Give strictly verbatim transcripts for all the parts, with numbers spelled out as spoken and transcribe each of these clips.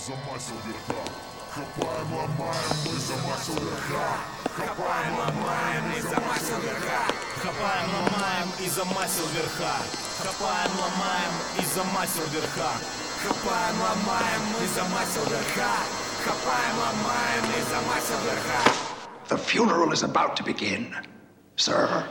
замасил верха. Хапаем, ломаем, мы замасил верха. Хапаем, ломаем, и замасил верха. Хапаем, ломаем и замасил верха. Хапаем, ломаем и замасил верха. Хапаем, ломаем, мы замасил верха. Хапаем, ломаем и замасил верха. The funeral is about to begin, sir.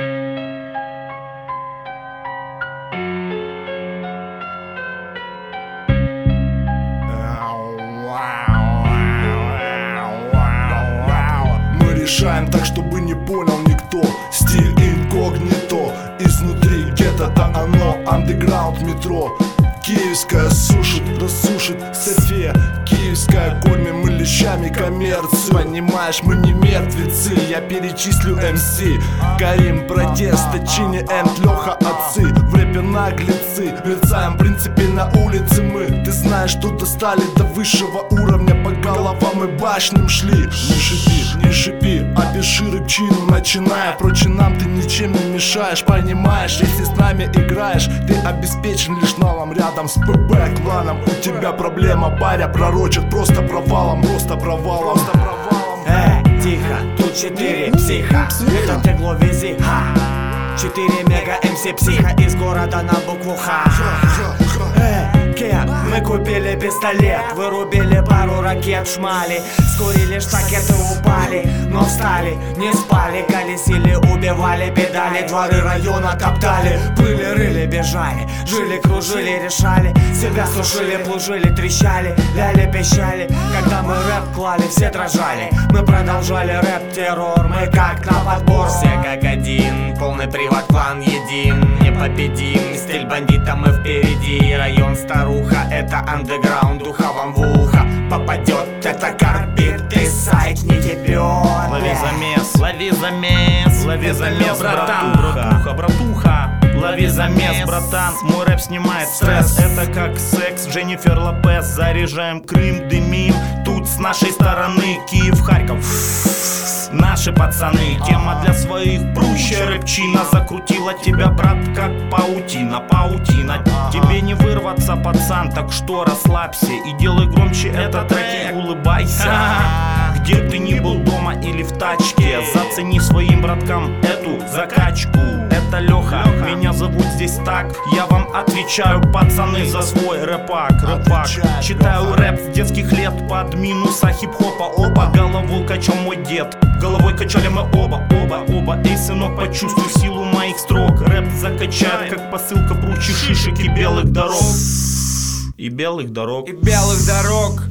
Мы решаем так, чтобы не понял никто. Стиль инкогнито. Изнутри гетто-то оно. Андеграунд метро. Киевская сушит, рассушит София. Киевская кормим мы лещами коммерцию. Понимаешь, мы не мертвецы. Я перечислю эм си. Карим, протест, Чини, Энд, Леха, отцы. В рэпе наглецы. Мерцаем, в принципе, на улице мы. Ты знаешь, что достали до высшего уровня. По головам и башням шли. Не шипи, не шипи, опиши рыбчину. Начиная, прочим нам ты ничем не мешаешь. Понимаешь, если с нами играешь, ты обеспечен лишь налом рядом с ПБ кланом. У тебя проблема, паря пророчит просто провалом. Просто провалом, просто провалом. Эй, тихо, тут четыре психа. Это тегло вези, ха. Четыре мега эм си психа из города на букву Х. Эй, кем? Мы купили пистолет, вырубили пару ракет в шмали. Скурили штакеты, упали, но встали, не спали. Колесили, убивали, педали, дворы района топтали. Плыли, рыли, бежали, жили, кружили, решали. Себя сушили, плужили, трещали, ляли, пищали. Когда мы рэп клали, все дрожали. Мы продолжали рэп-террор, мы как на подбор. Все как один, полный привод, клан един. Непобедим, стиль бандита, мы впереди. Район старуха, это андеграунд, духа вам в ухо попадет, это карбит, ты сайт не ебет. Лови замес, лови замес, лови замес, братан, братуха, братуха. Лови замес, братан, мой рэп снимает стресс. Это как секс, Дженнифер Лопес. Заряжаем Крым, дымим, тут с нашей стороны Киев, Харьков. Наши пацаны, тема для своих прущая рэпчина. Закрутила тебя, брат, как паутина, паутина. Тебе не вырваться, пацан, так что расслабься и делай громче этот трек и улыбайся. Где ты ни был, дома или в тачке, зацени своим браткам эту закачку. Это Леха, меня зовут здесь так. Я вам отвечаю, пацаны, за свой рэпак, рэпак. Читаю рэп с детских лет под минуса хип-хопа. Оба головой качал мой дед, головой качали мы оба, оба, оба. Эй, сынок, почувствуй силу моих строк. Рэп закачает, как посылка пручи шишек и белых дорог. И белых дорог. И белых дорог.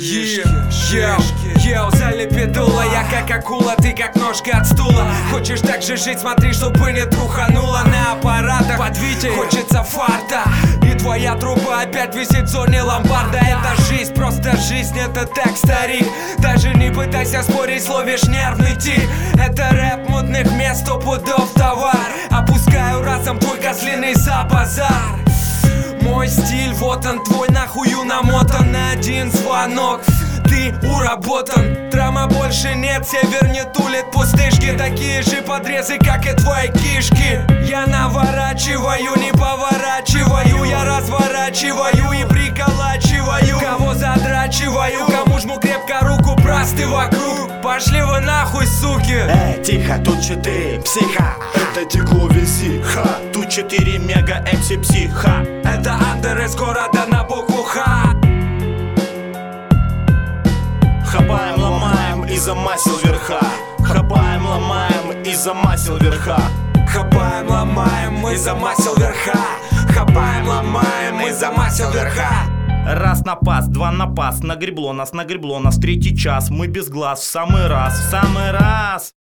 Йоу, йоу, залепидула. Я как акула, ты как ножка от стула. Хочешь так же жить, смотри, чтобы не труханула. На аппаратах под Витей хочется фарта. И твоя труба опять висит в зоне ломбарда. Это жизнь, просто жизнь, это так, старик. Даже не пытайся спорить, словишь нервный тик. Это рэп модных мест, сто пудов товар. Опускаю разом твой козлиный за базар. Мой стиль, вот он твой, нахую намотан на один звонок. Ты уработан, драма больше нет, север не тулит пустышки. Такие же подрезы, как и твои кишки. Я наворачиваю, не поворачиваю. Я разворачиваю и приколачиваю. Кого задрачиваю, кому жму крепко руку, просты вокруг. Пошли вы нахуй, суки. Эй, тихо, тут четыре психа. Это тегло вези, ха. Тут четыре мега эм си психа. Это андер из города на букву Х. Хапаем, ломаем и замасил верха. Хапаем, ломаем и замасил верха. Хапаем, ломаем, мы замасил верха. Хапаем, ломаем, мы замасил верха. Раз на пас, два на пас, нагребло нас, нагребло нас, третий час. Мы без глаз в самый раз, в самый раз.